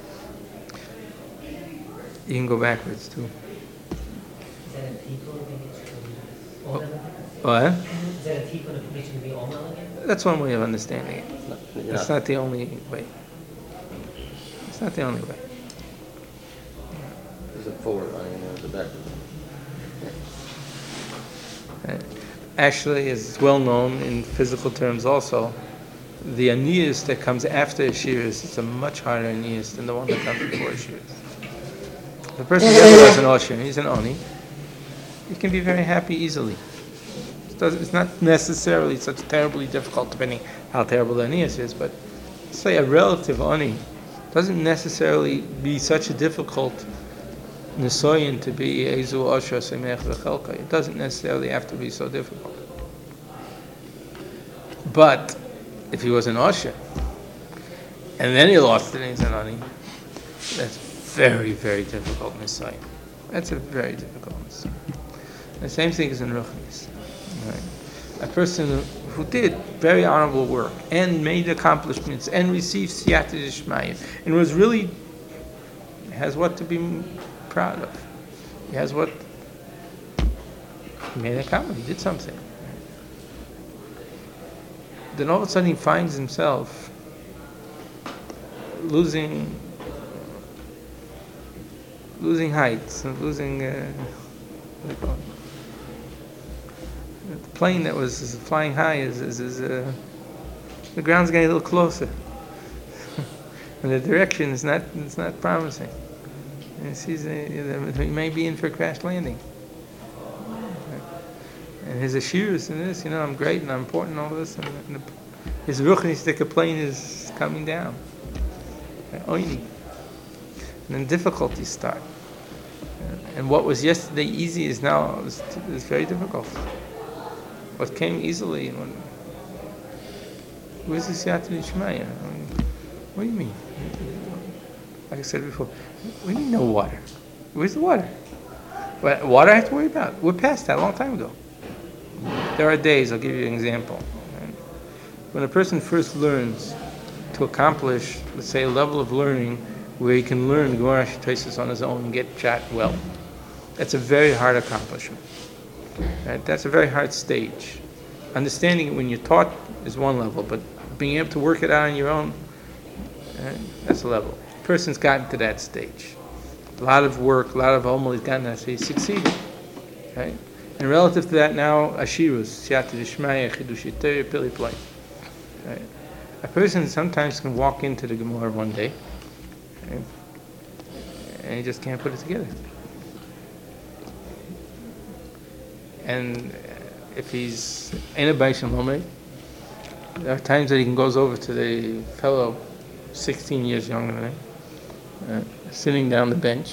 You can go backwards too. Is that a tikun? What? Is that a tikun of permission to be Omal again? That's one way of understanding it. That's not the only way. It's not the only way. There's a forward line and there's a back. Actually, as well known in physical terms also, the aniyas that comes after Ashiras is a much harder aniyas than the one that comes before Ashiras. If a person has an Osher, he's an Oni, he can be very happy easily. It's not necessarily such terribly difficult, depending how terrible the aniyas is, but say a relative Oni doesn't necessarily be such a difficult Nisoyin to be Ezu Osher Semech V'Chelka. It doesn't necessarily have to be so difficult. But if he was an Osher, and then he lost it and he's an Ani, that's very, very difficult Nisoyin. That's a very difficult Nisoyin. The same thing is in Ruchnis. Right? A person who did very honorable work and made accomplishments and received Siyata D'Shmaya and was really has what to be proud of. He has what he made a comment. He did something. Then all of a sudden he finds himself losing heights and losing. What do you call it? The plane that was flying high is the ground's getting a little closer, and the direction is not promising. And he sees he may be in for a crash landing. And his assurance in this, I'm great and I'm important and all this, and his ruchnistic plane is coming down. Oini. And then difficulties start. And what was yesterday easy is now is very difficult. What came easily, where's the Siyata D'Shmaya? What do you mean? Like I said before, we need no water. Where's the water? Water I have to worry about. We're past that a long time ago. There are days, I'll give you an example. When a person first learns to accomplish, let's say, a level of learning where he can learn Gemara Shitaisus on his own and get chat well, that's a very hard accomplishment. Right? That's a very hard stage. Understanding it when you're taught is one level, but being able to work it out on your own, that's a level. The person's gotten to that stage. A lot of work, a lot of homework, he's gotten that, so he's succeeded. Right? And relative to that now, Ashirus, Siyata D'Shmaya, Chidush Torah, Pili Play. Right? A person sometimes can walk into the Gemara one day, right? And he just can't put it together. And if he's in a Beis Shalom, there are times that he goes over to the fellow 16 years younger than him, sitting down the bench.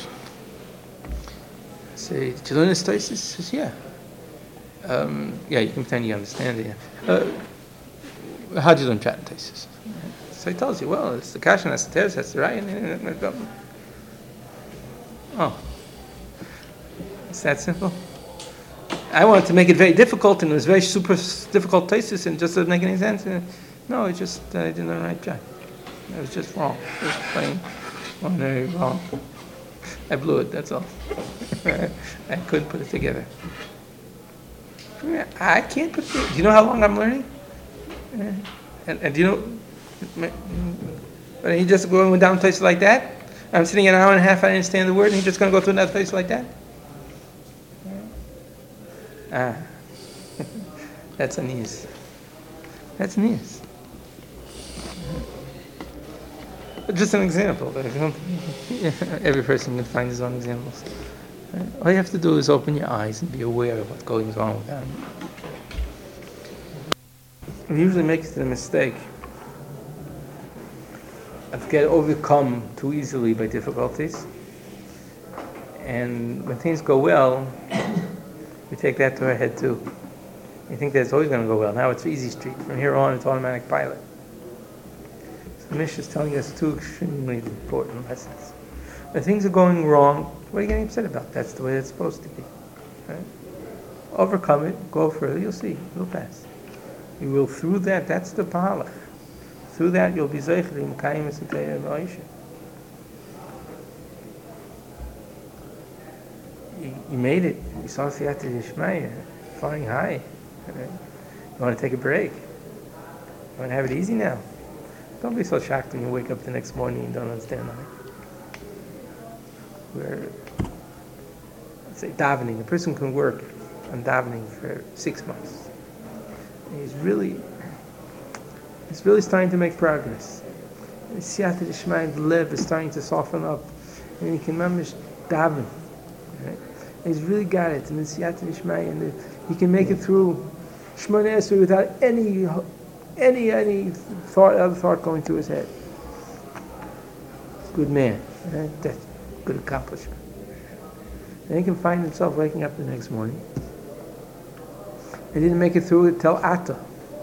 I say, did you learn this Taisus? He says, yeah. Yeah, you can pretend you understand it. Yeah. How do you learn Pshat and Taisus? So he tells you, well, it's the Kashan, that's the Teres, that's the Ryan. Oh. It's that simple? I wanted to make it very difficult, and it was very super difficult Taisus, and just doesn't make any sense. No, it just I didn't learn the right Pshat. It was just wrong. It was plain. Oh, no, you're wrong. I blew it, that's all. I couldn't put it together. I can't put it together. Do you know how long I'm learning? And do you know, and he just going down places like that? I'm sitting an hour and a half, I didn't understand the word, and he's just going to go to another place like that? Ah, that's a news. That's news. Just an example. Every person can find his own examples. All you have to do is open your eyes and be aware of what's going on with them. We usually make the mistake of getting overcome too easily by difficulties. And when things go well, we take that to our head too. We think that it's always going to go well. Now it's easy street. From here on, it's automatic pilot. So the Mishnah is telling us two extremely important lessons. When things are going wrong, what are you getting upset about? That's the way it's supposed to be. Right? Overcome it, go further, you'll see, it'll pass. You will, through that, that's the pahalach. Through that, you'll be zeicher im kayim esutei ma'isha. You made it. You saw Siyata Yishmaya flying high. Right? You want to take a break. You want to have it easy now. Don't be so shocked when you wake up the next morning and don't understand nothing. Where, let's say davening, a person can work on davening for 6 months. And he's really starting to make progress. Siyata Yishmaya, the lev is starting to soften up, and he can mamish daven. Right? And he's really got it, and then Siyata Yishmaya, and he can make it through Shmoneh Esrei without any other thought going through his head. Good man. Right? That's good accomplishment. And he can find himself waking up the next morning. He didn't make it through it till Atta.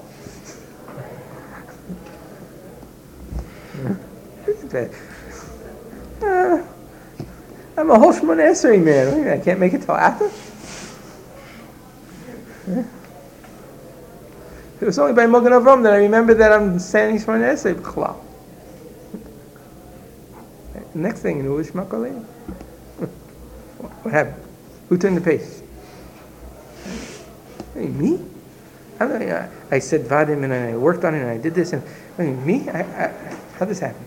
I'm a whole Shmoneh Esrei man. I can't make it till Atta? It was only by Mogen Avram that I remember that I'm standing Shmoneh Esrei b'chalal. Next thing you know, it's Shmakolei. What happened? Who turned the pace? Hey, me? I said Vadim and I worked on it and I did this and me? How'd this happen?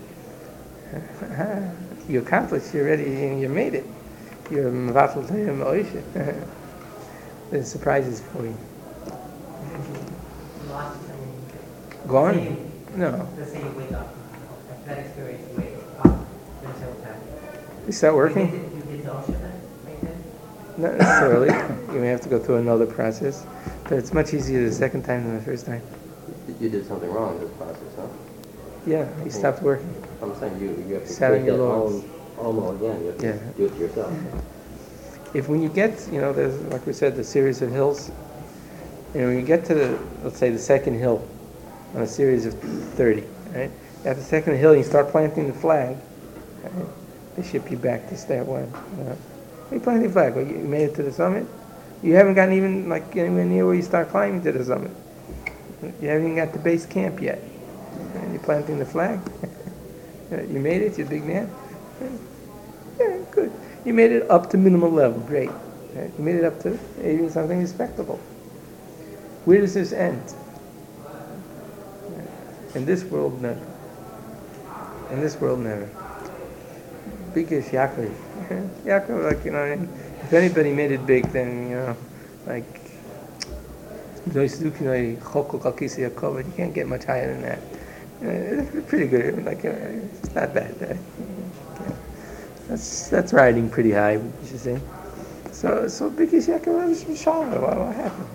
You accomplished, you're ready, you made it. You're Mavatul Tayim Oisha. There's surprises for you. Gone? No. Let's say you wake up. After that experience, you wake up until time. You start working? You did the Osha right then? Not necessarily. You may have to go through another process. But it's much easier the second time than the first time. You did something wrong in this process, huh? Yeah, you stopped working. I'm saying you have to Sat on take your that laurels. almo again. You have to do it yourself. If when you get, there's, like we said, the series of hills, and when you get to let's say the second hill on a series of 30, right? At the second hill, you start planting the flag, right? They ship you back to step one. You plant the flag. Well, you made it to the summit. You haven't gotten even anywhere near where you start climbing to the summit. You haven't even got to base camp yet. And you're planting the flag. You made it, you're a big man. Yeah, good. You made it up to minimal level, great. You made it up to even something respectable. Where does this end? In this world, never. In this world, never. Big is Yaakov. Yaakov, if anybody made it big, then, you can't get much higher than that. It's pretty good. It's not bad. That's riding pretty high, you should say. So big is Yaakov was Shalom. What happened?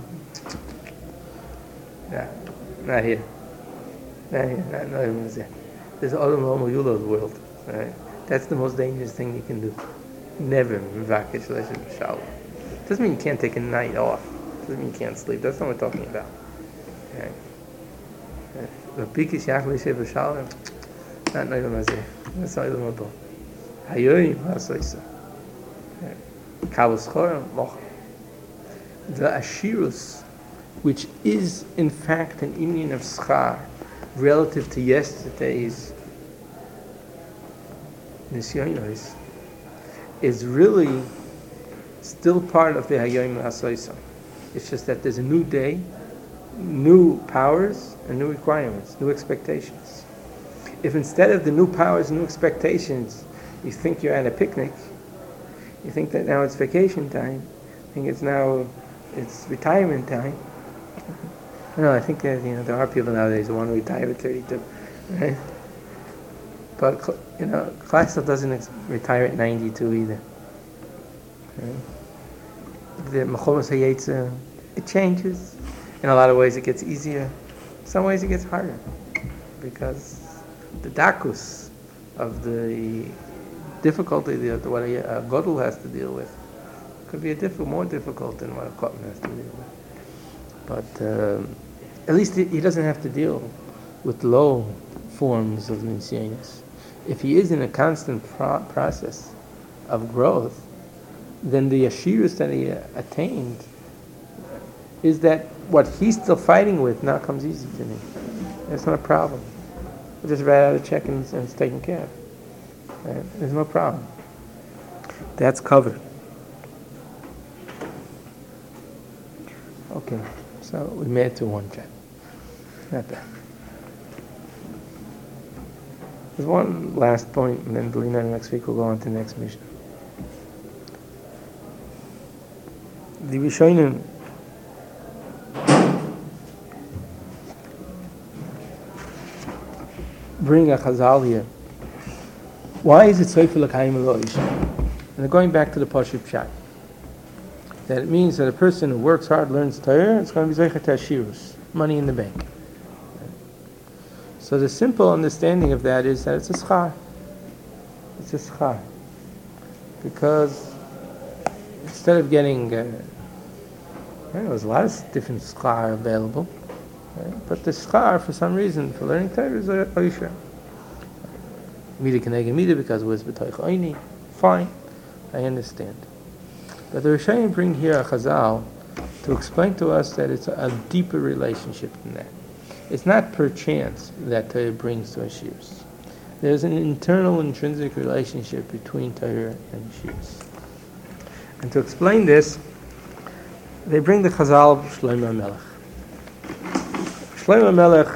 No, not here. Not even there. There's all the world. Right? That's the most dangerous thing you can do. Never mivakesh l'shem shalom. Doesn't mean you can't take a night off. Doesn't mean you can't sleep. That's not what we're talking about. Right? But bikish yachli sheva shalom. Not noyim hazeh. That's not noyim habo. Hayoyim hasoisa. Kavos choram moch. The ashirus, which is in fact an inyan of schar relative to yesterday's Nisyonos is really still part of the Hayyim Asoisa. It's just that there's a new day, new powers, and new requirements, new expectations. If instead of the new powers, new expectations, you think you're at a picnic, you think that now it's vacation time, you think it's retirement time. I think that there are people nowadays who want to retire at 32, right? But Kleisel doesn't retire at 92 either. Right? The Mechomas HaYetzer, it changes. In a lot of ways it gets easier. In some ways it gets harder. Because the dakus of the difficulty that what a Godel has to deal with could be more difficult than what a Katan has to deal with. But at least he doesn't have to deal with low forms of Nisyonos. If he is in a constant process of growth, then the Yeshirus that he attained is that what he's still fighting with now comes easy to me. It's not a problem. I just write out a check and it's taken care of. Right? There's no problem. That's covered. Okay, so we made it to one check. Not bad. There's one last point, and then Delina next week we'll go on to the next mission. The Rishonim bring a Chazal here. Why is it Sofer L'Chaim Eloish? And they're going back to the Pashut Pshat. That it means that a person who works hard, learns Torah, it's going to be Zeicher Tashirus, money in the bank. So the simple understanding of that is that it's a schar. It's a schar. Because instead of getting, there's a lot of different schar available, right? But the schar, for some reason, for learning Torah is a oisha. Mida keneged mida, because it was b'toich oini. Fine, I understand. But the Rishonim bring here a Chazal to explain to us that it's a deeper relationship than that. It's not per chance that Torah brings to Yeshirus. There's an internal, intrinsic relationship between Torah and Yeshirus. And to explain this, they bring the Chazal of Shlomo HaMelech. Shlomo HaMelech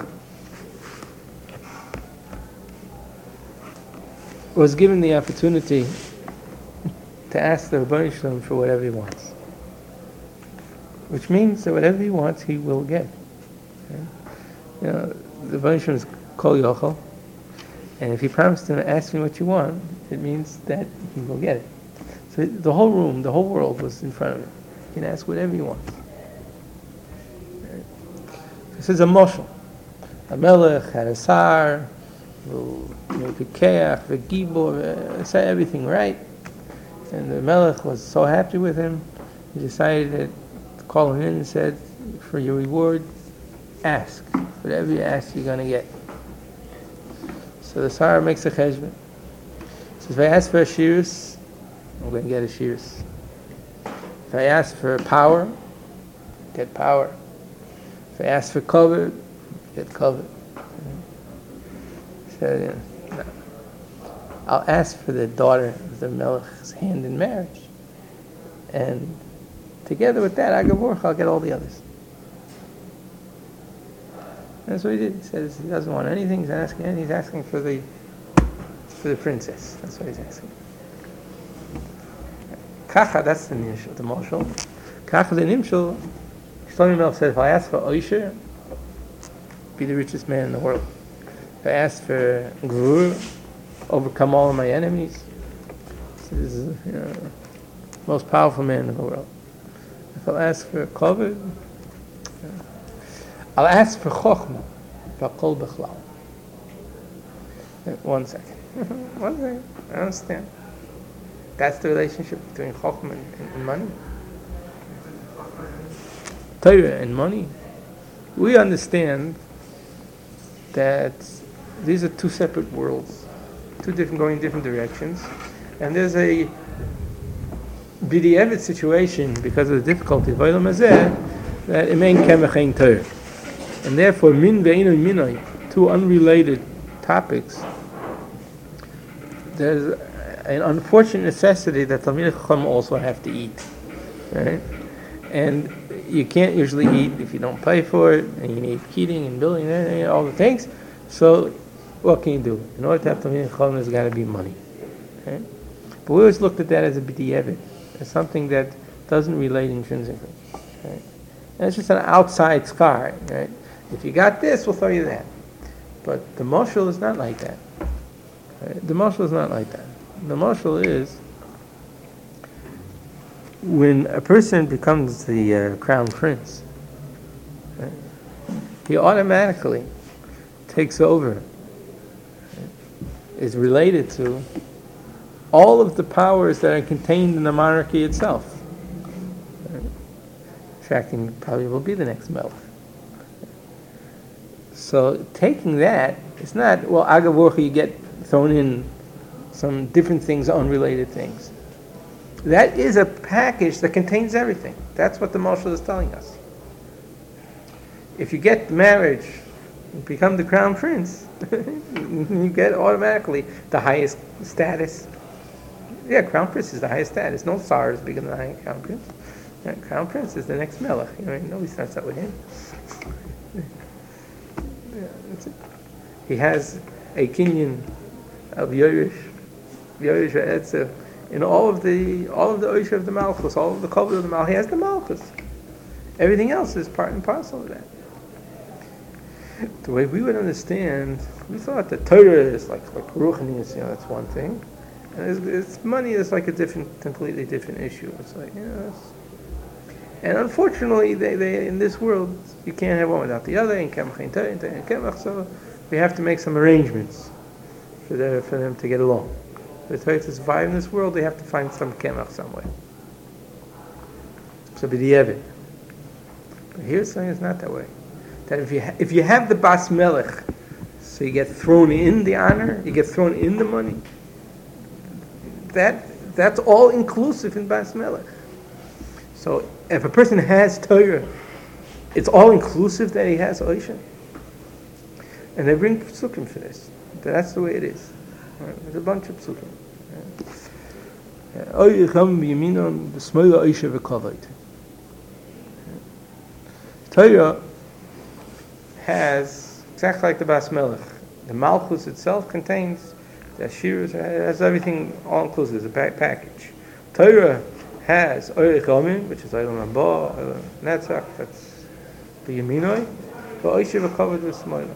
was given the opportunity to ask the Rebbeinu Shalom for whatever he wants. Which means that whatever he wants, he will get. Okay? The Rebbeinu Shalom is Kol Yochel, and if he promised to ask me what you want, it means that he will get it. So the whole room, the whole world was in front of him. He can ask whatever he wants. Right? This is a moshel. A melech had a sar, v'keach, v'gibor, say everything right. And the melech was so happy with him, he decided to call him in and said, for your reward, ask. Whatever you ask, you're going to get. So the Sar makes a cheshbon. He says, if I ask for a shirus, I'm going to get a shirus. If I ask for power, get power. If I ask for cover, get cover. So, no. I'll ask for the daughter of the Melech's hand in marriage. And together with that, I'll get all the others. That's what he did. He says he doesn't want anything. He's asking for the princess. That's what he's asking. Kacha, that's the nimshul, the moshel. Kacha, the nimshul. Shlomo HaMelech said, if I ask for Oisher, be the richest man in the world. If I ask for Gvur, overcome all of my enemies, this is the most powerful man in the world. If I'll ask for Kovod, I'll ask for Chochmah, V'Kol B'Chlal. One second. I understand. That's the relationship between Chochmah and money. Torah and money. We understand that these are two separate worlds, going in different directions, and there's a b'di'evet situation because of the difficulty of Olam Hazeh that imein kemach ein Torah. And therefore, min ve'inu minoi, two unrelated topics, there's an unfortunate necessity that Talmidei Chacham also have to eat, right? And you can't usually eat if you don't pay for it, and you need heating and building and all the things. So, what can you do? In order to have Talmidei Chacham, there's got to be money, right? But we always looked at that as a b'di'evet, as something that doesn't relate intrinsically, right? And it's just an outside scar, right? If you got this, we'll throw you that. But the mashal is not like that. Right? The mashal is not like that. The mashal is when a person becomes the crown prince, right? He automatically takes over, right? Is related to all of the powers that are contained in the monarchy itself. Right? In fact, he probably will be the next melech. So taking that, it's not, well, agav you get thrown in some different things, unrelated things. That is a package that contains everything. That's what the Moshe is telling us. If you get marriage, you become the crown prince, you get automatically the highest status. Yeah, crown prince is the highest status. No tsar is bigger than the highest crown prince. Yeah, crown prince is the next melech. Nobody starts out with him. Yeah, that's it. He has a kinyan of Yerush V'Etzer in all of the Oisha of the Malchus, all of the Kavod of the Malchus. He has the Malchus. Everything else is part and parcel of that. The way we would understand, we thought that Torah is like Ruchnius, that's one thing. And it's money is like a completely different issue. It's like, and unfortunately, they in this world, you can't have one without the other, and so we have to make some arrangements for them to get along. For Torah to survive in this world, they have to find some kemach somewhere. So b'di'evet. But here it's saying it's not that way. That if you have the bas melech, so you get thrown in the honor, you get thrown in the money. That's all inclusive in bas melech. So if a person has Torah, it's all inclusive that he has Oisha. And they bring psukim for this. That's the way it is. Right? There's a bunch of psukim. Torah has, exactly like the Bas Melech, the Malchus itself contains the Ashiras, has everything all inclusive, it's a package. Torah has Oirich Omin, which is Olam Haba, Olam Netzach, that's the Yeminoi, but Oisha v'Kavod v'Smoila.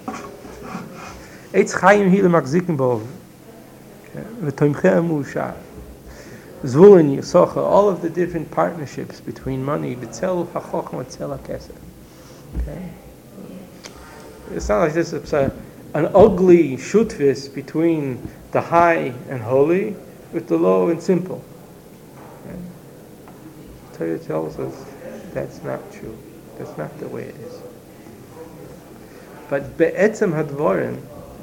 Eitz Chaim Hila Makzikim Bov, v'Toimchei Musha, Zvulun Yisocha, all of the different partnerships between money, B'Tzel HaChochma, B'Tzel HaKesef. Okay? It's not like this, it's an ugly shutvis between the high and holy with the low and simple. Okay? Torah tells us that's not true. That's not the way it is. But be'etzem hadvarim,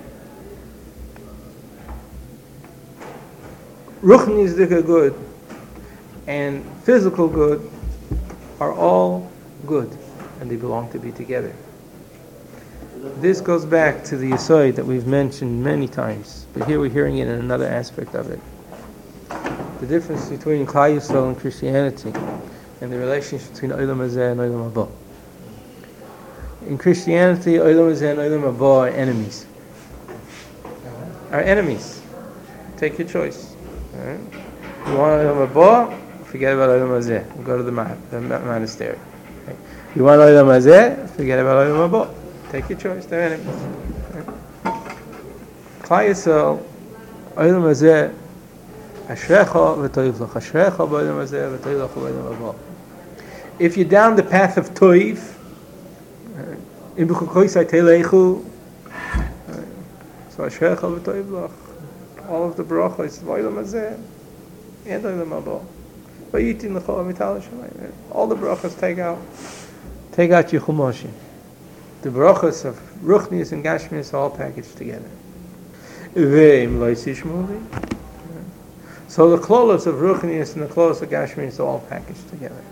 ruchnisdika good and physical good are all good, and they belong to be together. This goes back to the Yesod that we've mentioned many times, but here we're hearing it in another aspect of it. The difference between Klal Yisrael and Christianity, and the relationship between Olam Hazeh and Olam Haba. In Christianity, Olam Hazeh and Olam Haba are enemies. Are enemies. Take your choice. Right? You want Olam Haba? Forget about Olam Hazeh. Go to the monastery. Okay? You want Olam Hazeh? Forget about Olam Haba. Take your choice. They're enemies. Klal Yisrael, Olam Hazeh, Ashrecha v'toivlach. Ashrecha b'Olam Hazeh v'toivlach b'Olam Haba. If you're down the path of Toiv, so Ashrecha v'toivlach, all of the brachos of Olam Hazeh and Olam Haba. Vayitin l'chol mital shamayim. All the brachos take out your chumashim. The brachos of Ruchnius and Gashmius are all packaged together. So the klolos of Ruchnius and the klolos of Gashmius are all packaged together.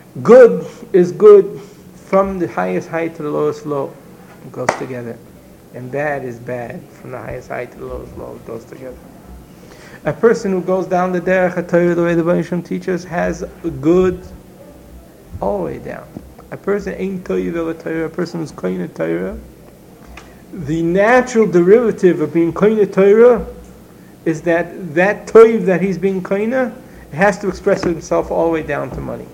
Good is good from the highest height to the lowest low. It goes together. and bad is bad, from the highest high to the lowest low. It goes together. A person who goes down the derech HaTorah, the way the Baruch Shem teaches, has good all the way down. A person ain't toiv el Torah, a person who's koine Torah. The natural derivative of being koine Torah is that toiv that he's being koine has to express himself all the way down to money.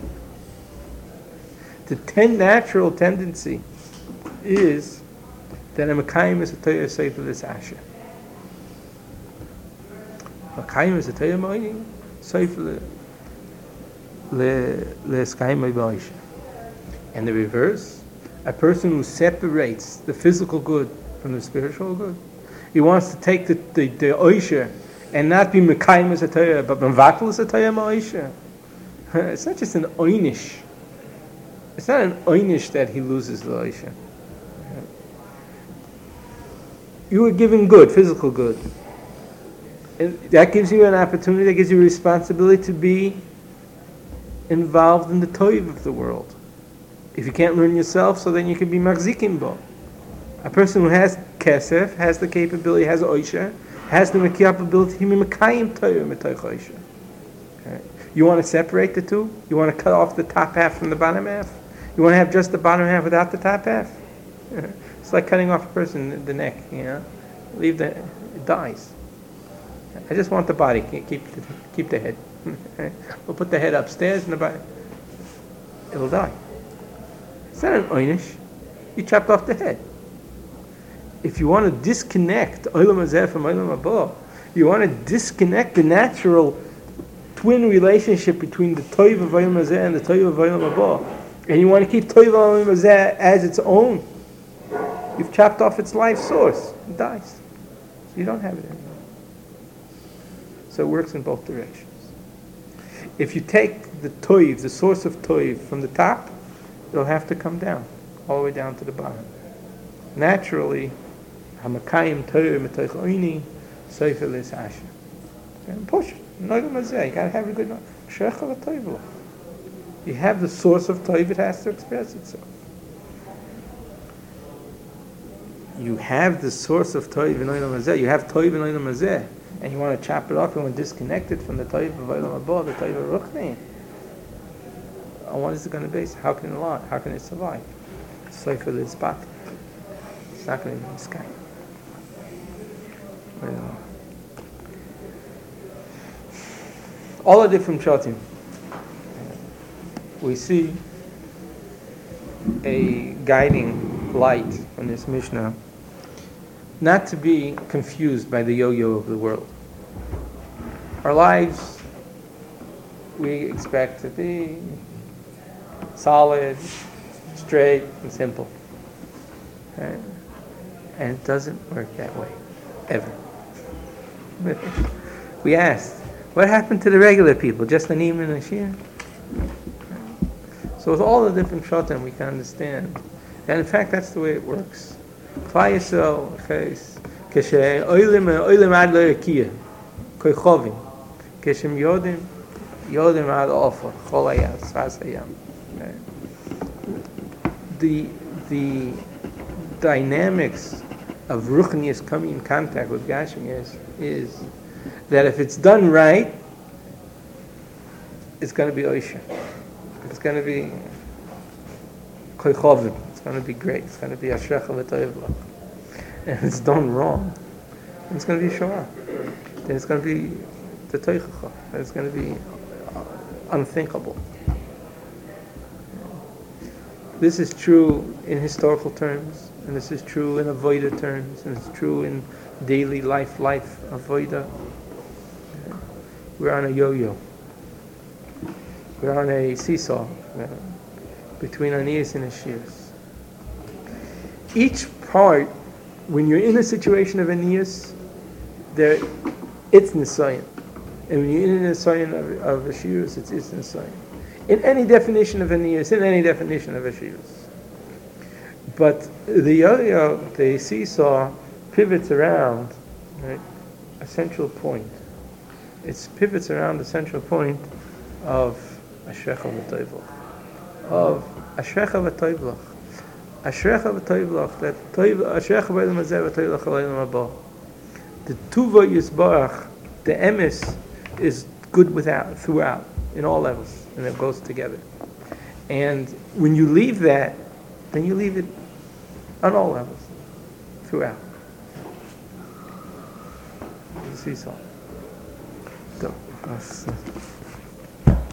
The natural tendency is that a Mekayim is a Torah Sefer L'Sasha. Mekayim is a Torah Moini Sefer L'Eskayim B'Aisha. And the reverse, a person who separates the physical good from the spiritual good. He wants to take the Oisha and not be Mekayim as a Torah, but Mavakel as a Torah Moisha. It's not just an Oinish. It's not an Oinish that he loses the Oisha. You were given good, physical good. And that gives you an opportunity, that gives you a responsibility to be involved in the toiv of the world. If you can't learn yourself, so then you can be machzikim bo. A person who has kesef, has the capability, has oisha, has the capability to be mekayim toiv metoich oisha. You want to separate the two? You want to cut off the top half from the bottom half? You want to have just the bottom half without the top half? It's like cutting off a person the neck, it dies. I just want the body, keep the head. We'll put the head upstairs and the body, it'll die. It's not an oynish. You chopped off the head. If you want to disconnect olam hazeh from olam haba, you want to disconnect the natural twin relationship between the toiv of olam hazeh and the toiv of olam haba, and you want to keep toiv of olam hazeh as its own, you've chopped off its life source. It dies. You don't have it anymore. So it works in both directions. If you take the toiv, the source of toiv, from the top, it'll have to come down, all the way down to the bottom. Naturally, hamakayim toiv metoich oini sefer l'sasha. Push. You gotta have a good one. You have the source of toiv, it has to express itself. You have the source of toiv in olam hazeh. You have toiv in olam hazeh, and you want to chop it off. You want to disconnect it from the toiv of olam haba, the toiv of ruchni. On what is it going to base? How can it lie? How can it survive? Sefer l'spat. It's not going to be in the sky. All the different shatim, we see a guiding light in this Mishnah, not to be confused by the yo-yo of the world. Our lives, we expect to be solid, straight, and simple. Right? And it doesn't work that way, ever. We asked, what happened to the regular people? Just an Eamon and a Shir? So with all the different shatim, we can understand. And in fact, that's the way it works. Klal Yisrael, keshe oilim ad lo yakia, koi chovim, keshem yodim ad ofer, chol hayam, sfas hayam. The dynamics of ruchnius coming in contact with Gashmias is that if it's done right, it's going to be oisha. It's going to be koichovim. It's going to be great. It's going to be ashrecha v'toivla. And if it's done wrong, it's going to be shoah. Then it's going to be the toichacha. It's going to be unthinkable. This is true in historical terms, and this is true in avodah terms, and it's true in daily life avodah. We're on a yo-yo. We're on a seesaw between aniyas and ashiras. Each part, when you're in a situation of aniyas, it's nisayan. And when you're in a nisayan of ashiras, it's nisayan. In any definition of aniyas, in any definition of ashiras. But the yo-yo, the seesaw, pivots around, right, a central point. It pivots around the central point of Ashrecha v'Toivlach. Ashrecha v'toiv lach, that toiv, ashrecha b'olam hazeh v'toiv lach ha'olam haba. The tuva yisbarach, the emes, is good without, throughout, in all levels, and it goes together. And when you leave that, then you leave it on all levels, throughout. You see so.